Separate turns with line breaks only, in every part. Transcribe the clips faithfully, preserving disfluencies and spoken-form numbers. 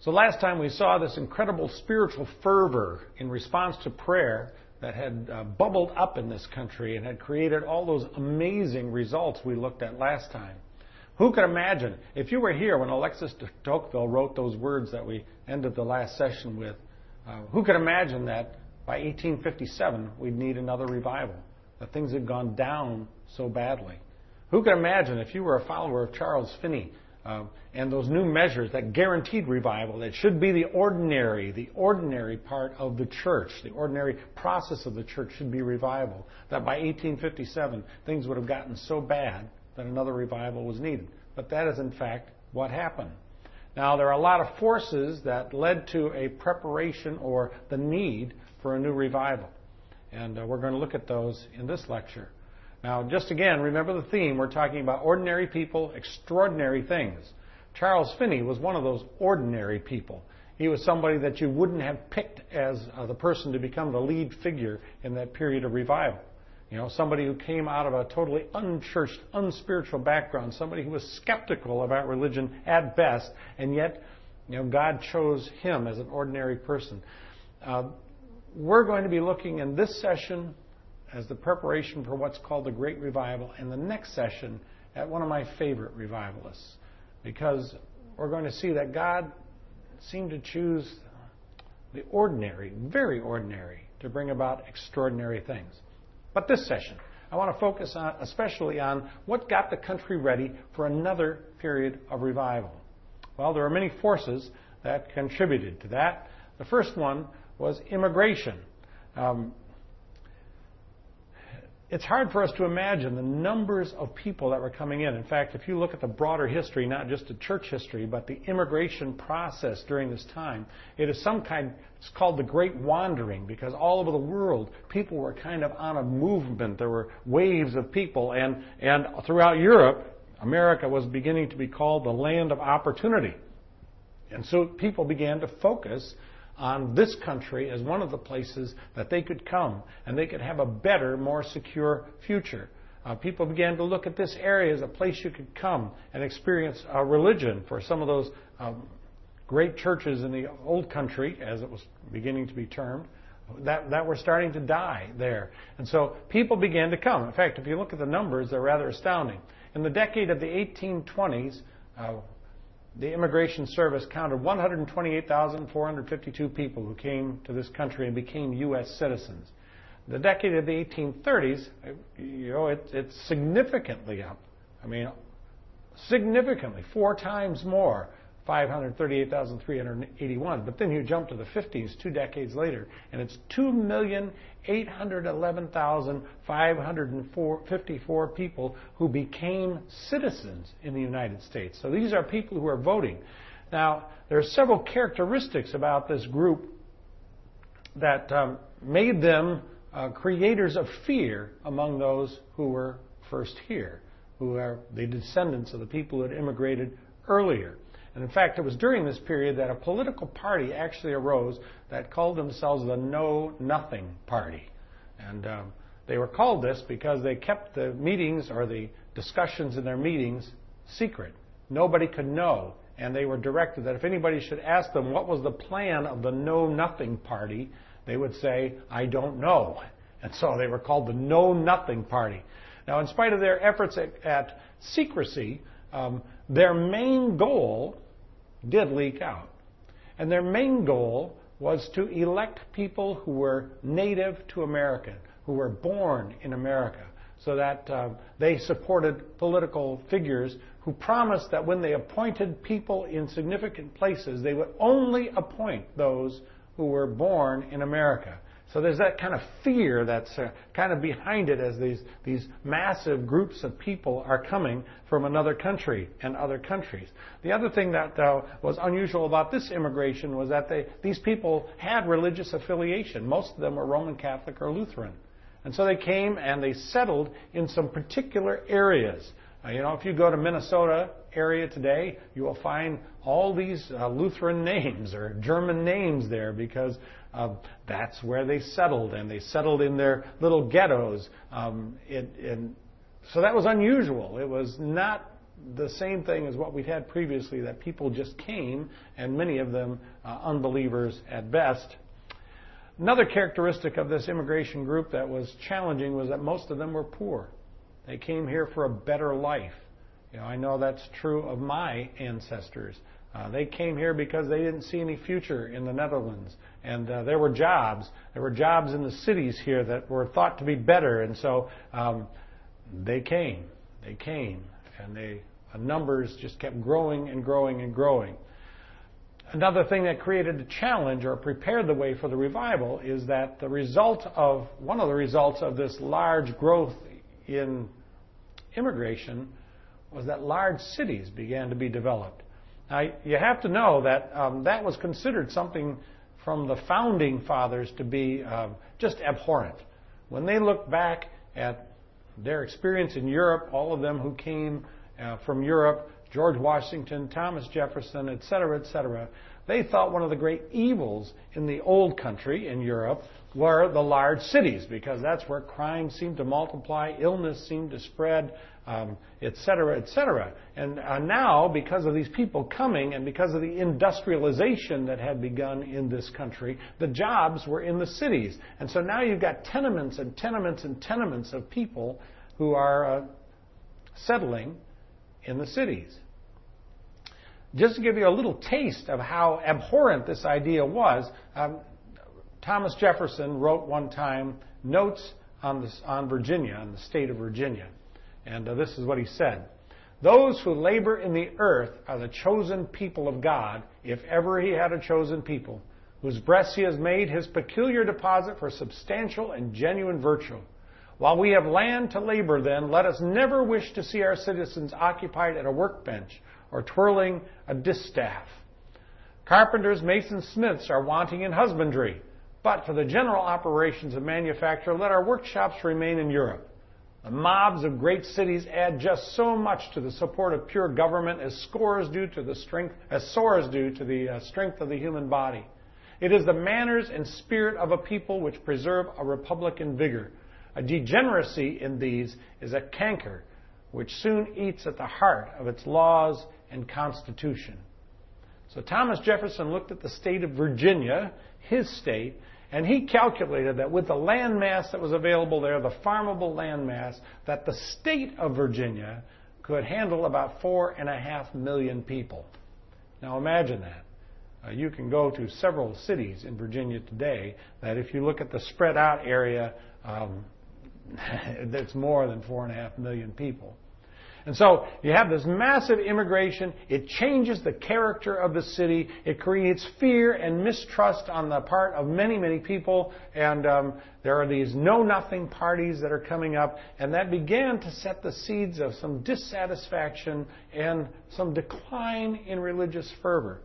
So last time we saw this incredible spiritual fervor in response to prayer that had uh, bubbled up in this country and had created all those amazing results we looked at last time. Who could imagine, if you were here when Alexis de Tocqueville wrote those words that we ended the last session with, uh, who could imagine that by eighteen fifty-seven we'd need another revival, that things had gone down so badly? Who could imagine, if you were a follower of Charles Finney, Uh, and those new measures that guaranteed revival, that should be the ordinary, the ordinary part of the church, the ordinary process of the church should be revival, that by eighteen fifty-seven things would have gotten so bad that another revival was needed. But that is in fact what happened. Now there are a lot of forces that led to a preparation or the need for a new revival. And uh, we're going to look at those in this lecture. Now, just again, remember the theme. We're talking about ordinary people, extraordinary things. Charles Finney was one of those ordinary people. He was somebody that you wouldn't have picked as uh, the person to become the lead figure in that period of revival. You know, somebody who came out of a totally unchurched, unspiritual background, somebody who was skeptical about religion at best, and yet, you know, God chose him as an ordinary person. Uh, we're going to be looking in this session as the preparation for what's called the Great Revival, and the next session at one of my favorite revivalists, because we're going to see that God seemed to choose the ordinary, very ordinary, to bring about extraordinary things. But this session, I want to focus on, especially on what got the country ready for another period of revival. Well, there are many forces that contributed to that. The first one was immigration. Um, It's hard for us to imagine the numbers of people that were coming in. In fact, if you look at the broader history, not just the church history, but the immigration process during this time, it is some kind, it's called the Great Wandering, because all over the world, people were kind of on a movement. There were waves of people, and, and throughout Europe, America was beginning to be called the land of opportunity. And so people began to focus on this country as one of the places that they could come and they could have a better, more secure future. Uh, people began to look at this area as a place you could come and experience uh, religion for some of those um, great churches in the old country, as it was beginning to be termed, that, that were starting to die there. And so people began to come. In fact, if you look at the numbers, they're rather astounding. In the decade of the eighteen twenties, uh, the Immigration Service counted one hundred twenty-eight thousand four hundred fifty-two people who came to this country and became U S citizens. The decade of the eighteen thirties, you know, it, it's significantly up. I mean, significantly, four times more, five hundred thirty-eight thousand three hundred eighty-one. But then you jump to the fifties, two decades later, and it's two million eight hundred eleven thousand five hundred fifty-four people who became citizens in the United States. So these are people who are voting. Now, there are several characteristics about this group that um, made them uh, creators of fear among those who were first here, who are the descendants of the people who had immigrated earlier. And in fact, it was during this period that a political party actually arose that called themselves the Know Nothing Party. And um, they were called this because they kept the meetings or the discussions in their meetings secret. Nobody could know. And they were directed that if anybody should ask them what was the plan of the Know Nothing Party, they would say, I don't know. And so they were called the Know Nothing Party. Now, in spite of their efforts at, at secrecy, um, their main goal did leak out. And their main goal was to elect people who were native to America, who were born in America, so that uh, they supported political figures who promised that when they appointed people in significant places, they would only appoint those who were born in America. So there's that kind of fear that's uh, kind of behind it as these, these massive groups of people are coming from another country and other countries. The other thing that uh, was unusual about this immigration was that they, these people had religious affiliation. Most of them were Roman Catholic or Lutheran. And so they came and they settled in some particular areas. Uh, you know, if you go to Minnesota area today, you will find all these uh, Lutheran names or German names there because uh, that's where they settled, and they settled in their little ghettos. Um, it, and so that was unusual. It was not the same thing as what we'd had previously, that people just came, and many of them uh, unbelievers at best. Another characteristic of this immigration group that was challenging was that most of them were poor. They came here for a better life. You know, I know that's true of my ancestors. Uh, they came here because they didn't see any future in the Netherlands. And uh, there were jobs. There were jobs in the cities here that were thought to be better. And so um, they came. They came. And they, uh, numbers just kept growing and growing and growing. Another thing that created a challenge or prepared the way for the revival is that the result of, one of the results of this large growth in immigration was that large cities began to be developed. Now, you have to know that um, that was considered something from the founding fathers to be uh, just abhorrent. When they look back at their experience in Europe, all of them who came uh, from Europe, George Washington, Thomas Jefferson, et cetera, et cetera, they thought one of the great evils in the old country, in Europe, were the large cities, because that's where crime seemed to multiply, illness seemed to spread, um, et cetera, et cetera. And uh, now, because of these people coming and because of the industrialization that had begun in this country, the jobs were in the cities. And so now you've got tenements and tenements and tenements of people who are uh, settling in the cities. Just to give you a little taste of how abhorrent this idea was, um, Thomas Jefferson wrote one time notes on, this, on Virginia, on the state of Virginia. And uh, this is what he said. Those who labor in the earth are the chosen people of God, if ever he had a chosen people, whose breasts he has made his peculiar deposit for substantial and genuine virtue. While we have land to labor, then, let us never wish to see our citizens occupied at a workbench or twirling a distaff. Carpenters, masons, smiths are wanting in husbandry, but for the general operations of manufacture, let our workshops remain in Europe. The mobs of great cities add just so much to the support of pure government as scores do to the strength, as sores do to the uh, strength of the human body. It is the manners and spirit of a people which preserve a republican vigor. A degeneracy in these is a canker which soon eats at the heart of its laws and constitution. So Thomas Jefferson looked at the state of Virginia, his state, and he calculated that with the land mass that was available there, the farmable land mass, that the state of Virginia could handle about four and a half million people. Now imagine that. Uh, you can go to several cities in Virginia today that if you look at the spread out area, um, that's more than four and a half million people. And so you have this massive immigration. It changes the character of the city. It creates fear and mistrust on the part of many, many people. And um, there are these know-nothing parties that are coming up. And that began to set the seeds of some dissatisfaction and some decline in religious fervor.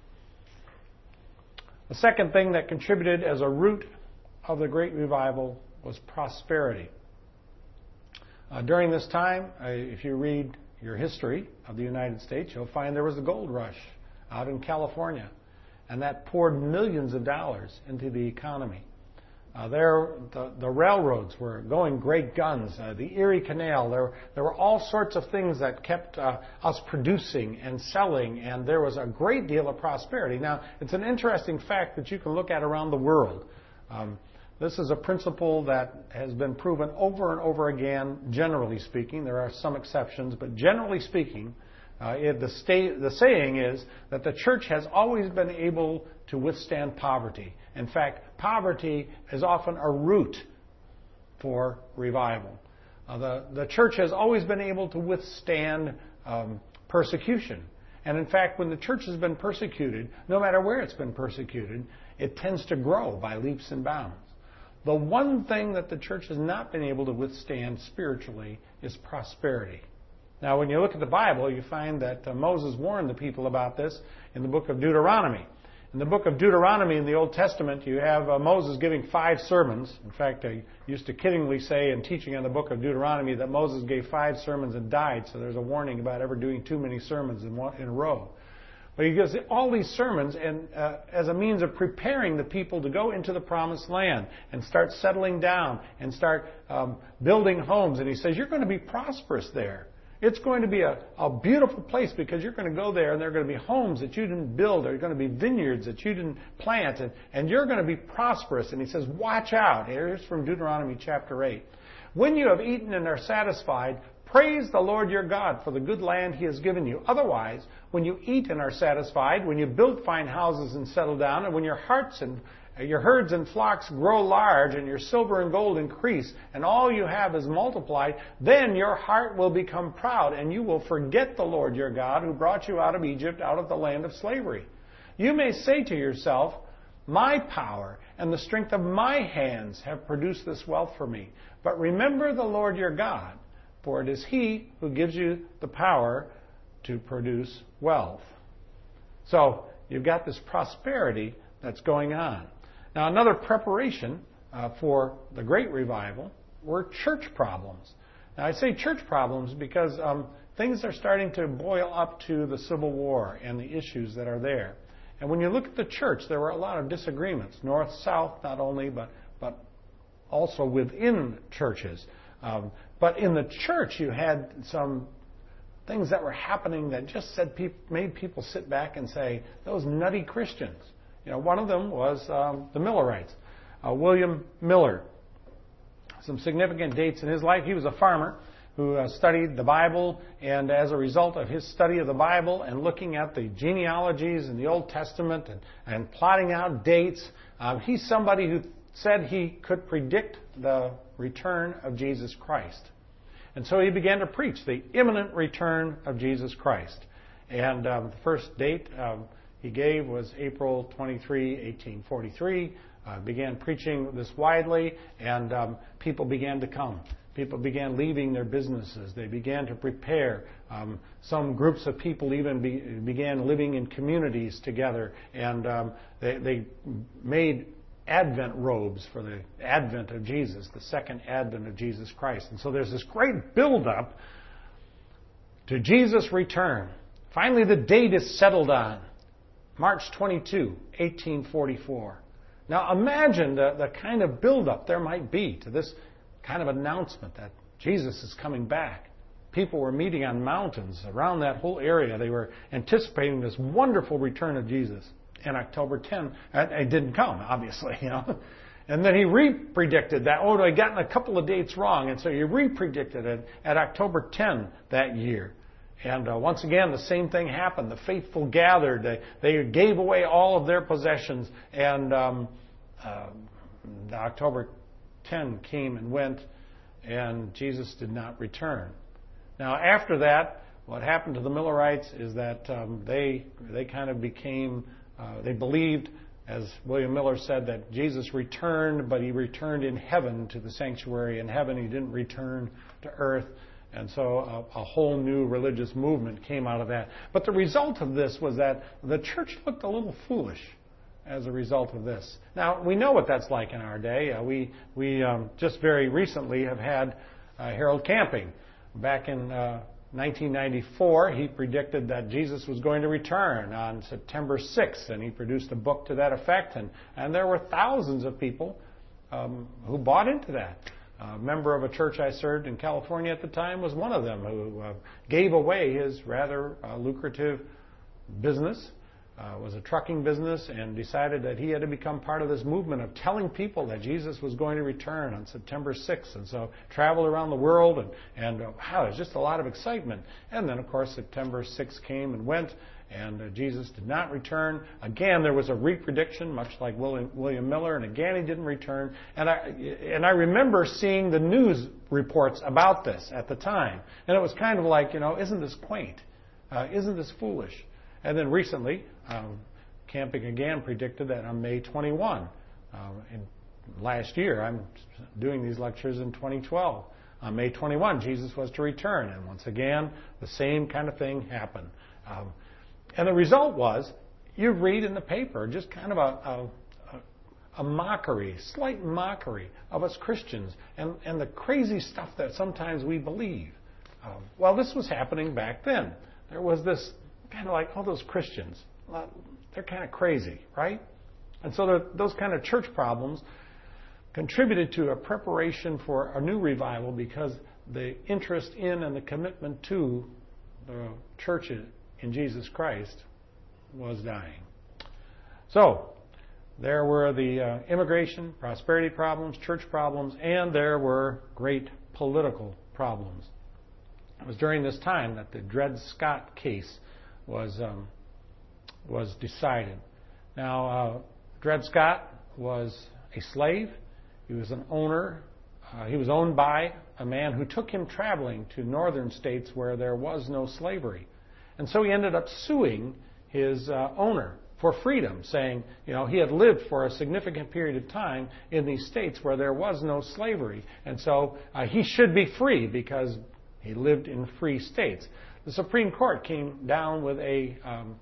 The second thing that contributed as a root of the Great Revival was prosperity. Uh, during this time, uh, if you read your history of the United States, you'll find there was a gold rush out in California, and that poured millions of dollars into the economy. Uh, there, the, the railroads were going great guns. Uh, the Erie Canal, there, there were all sorts of things that kept uh, us producing and selling, and there was a great deal of prosperity. Now, it's an interesting fact that you can look at around the world. Um, This is a principle that has been proven over and over again, generally speaking. There are some exceptions, but generally speaking, uh, it, the, state, the saying is that the church has always been able to withstand poverty. In fact, poverty is often a root for revival. Uh, the, the church has always been able to withstand um, persecution. And in fact, when the church has been persecuted, no matter where it's been persecuted, it tends to grow by leaps and bounds. The one thing that the church has not been able to withstand spiritually is prosperity. Now, when you look at the Bible, you find that uh, Moses warned the people about this in the book of Deuteronomy. In the book of Deuteronomy in the Old Testament, you have uh, Moses giving five sermons. In fact, I used to kiddingly say in teaching on the book of Deuteronomy that Moses gave five sermons and died, so there's a warning about ever doing too many sermons in, one, in a row. But he gives all these sermons and uh, as a means of preparing the people to go into the promised land and start settling down and start um, building homes. And he says, you're going to be prosperous there. It's going to be a, a beautiful place because you're going to go there and there are going to be homes that you didn't build. There are going to be vineyards that you didn't plant. And, and you're going to be prosperous. And he says, watch out. Here's from Deuteronomy chapter eight. When you have eaten and are satisfied, praise the Lord your God for the good land he has given you. Otherwise, when you eat and are satisfied, when you build fine houses and settle down, and when your hearts and your herds and flocks grow large, and your silver and gold increase, and all you have is multiplied, then your heart will become proud, and you will forget the Lord your God who brought you out of Egypt, out of the land of slavery. You may say to yourself, my power and the strength of my hands have produced this wealth for me. But remember the Lord your God, for it is he who gives you the power to produce wealth. So you've got this prosperity that's going on. Now, another preparation uh, for the Great Revival were church problems. Now, I say church problems because um, things are starting to boil up to the Civil War and the issues that are there. And when you look at the church, there were a lot of disagreements, north, south, not only, but, but also within churches. Um, but in the church, you had some things that were happening that just said pe- made people sit back and say, those nutty Christians. You know, one of them was um, the Millerites. Uh, William Miller. Some significant dates in his life. He was a farmer who uh, studied the Bible, and as a result of his study of the Bible and looking at the genealogies in the Old Testament and, and plotting out dates, uh, he's somebody who said he could predict the return of Jesus Christ. And so he began to preach the imminent return of Jesus Christ. And um, the first date um, he gave was April twenty-third, eighteen forty-three. Uh, began preaching this widely, and um, people began to come. People began leaving their businesses. They began to prepare. Um, some groups of people even be, began living in communities together, and um, they, they made Advent robes for the advent of Jesus, the second advent of Jesus Christ. And so there's this great buildup to Jesus' return. Finally, the date is settled on. March twenty-second, eighteen forty-four. Now imagine the, the kind of buildup there might be to this kind of announcement that Jesus is coming back. People were meeting on mountains around that whole area. They were anticipating this wonderful return of Jesus. And October tenth, it didn't come, obviously, you know. And then he re-predicted that. Oh, I'd gotten a couple of dates wrong, and so he re-predicted it at October tenth that year. And uh, once again, the same thing happened. The faithful gathered. They, they gave away all of their possessions. And um, uh, October tenth came and went, and Jesus did not return. Now, after that, what happened to the Millerites is that um, they they kind of became, uh, they believed, as William Miller said, that Jesus returned, but he returned in heaven to the sanctuary in heaven. He didn't return to earth. And so a, a whole new religious movement came out of that. But the result of this was that the church looked a little foolish as a result of this. Now, we know what that's like in our day. Uh, we we um, just very recently have had uh, Harold Camping. Back in uh, nineteen ninety-four, he predicted that Jesus was going to return on September sixth, and he produced a book to that effect. And, and there were thousands of people um, who bought into that. A member of a church I served in California at the time was one of them who uh, gave away his rather uh, lucrative business. Uh, was a trucking business, and decided that he had to become part of this movement of telling people that Jesus was going to return on September sixth. And so traveled around the world, and, and uh, wow, there's just a lot of excitement. And then, of course, September sixth came and went, and uh, Jesus did not return. Again, there was a re-prediction, much like William, William Miller, and again he didn't return. And I, and I remember seeing the news reports about this at the time. And it was kind of like, you know, isn't this quaint? Uh, isn't this foolish? And then recently, um, Camping again predicted that on May twenty-first, uh, in last year, I'm doing these lectures in twenty twelve. On May twenty-first, Jesus was to return. And once again, the same kind of thing happened. Um, and the result was, you read in the paper just kind of a, a, a mockery, slight mockery of us Christians and, and the crazy stuff that sometimes we believe. Um, well, this was happening back then. There was this kind of like, oh, those Christians, they're kind of crazy, right? And so the, those kind of church problems contributed to a preparation for a new revival, because the interest in and the commitment to the church in Jesus Christ was dying. So, there were the uh, immigration, prosperity problems, church problems, and there were great political problems. It was during this time that the Dred Scott case was um, was decided. Now, uh, Dred Scott was a slave. He was an owner. Uh, he was owned by a man who took him traveling to northern states where there was no slavery. And so he ended up suing his uh, owner for freedom, saying, you know, he had lived for a significant period of time in these states where there was no slavery. And so uh, he should be free because he lived in free states. The Supreme Court came down with a, um,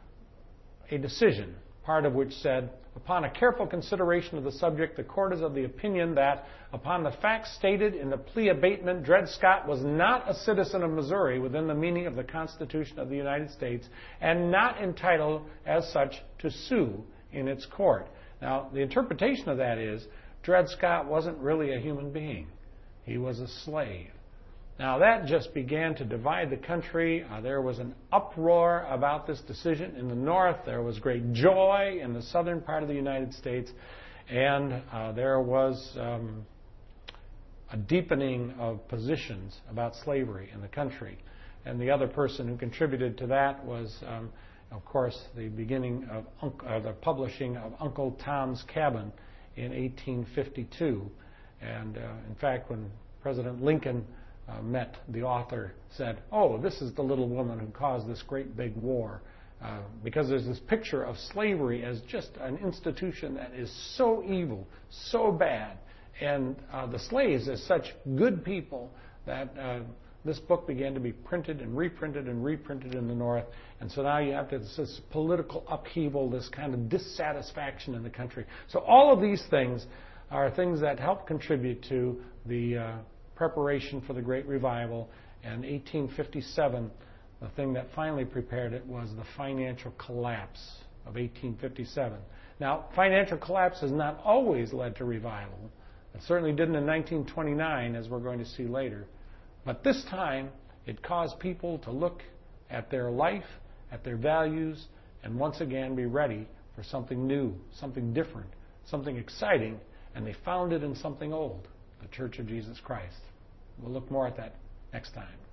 a decision, part of which said, upon a careful consideration of the subject, the court is of the opinion that, upon the facts stated in the plea abatement, Dred Scott was not a citizen of Missouri within the meaning of the Constitution of the United States and not entitled as such to sue in its court. Now, the interpretation of that is Dred Scott wasn't really a human being. He was a slave. Now, that just began to divide the country. Uh, there was an uproar about this decision in the North. There was great joy in the southern part of the United States. And uh, there was um, a deepening of positions about slavery in the country. And the other person who contributed to that was, um, of course, the beginning of uh, the publishing of Uncle Tom's Cabin in eighteen fifty-two. And, uh, in fact, when President Lincoln Uh, met the author, said, oh, this is the little woman who caused this great big war. Uh, because there's this picture of slavery as just an institution that is so evil, so bad, and uh, the slaves as such good people that uh, this book began to be printed and reprinted and reprinted in the North. And so now you have this, this political upheaval, this kind of dissatisfaction in the country. So all of these things are things that help contribute to the uh, preparation for the Great Revival. And eighteen fifty-seven, the thing that finally prepared it was the financial collapse of eighteen fifty-seven. Now, financial collapse has not always led to revival. It certainly didn't in nineteen twenty-nine, as we're going to see later. But this time, it caused people to look at their life, at their values, and once again be ready for something new, something different, something exciting, and they found it in something old. The Church of Jesus Christ. We'll look more at that next time.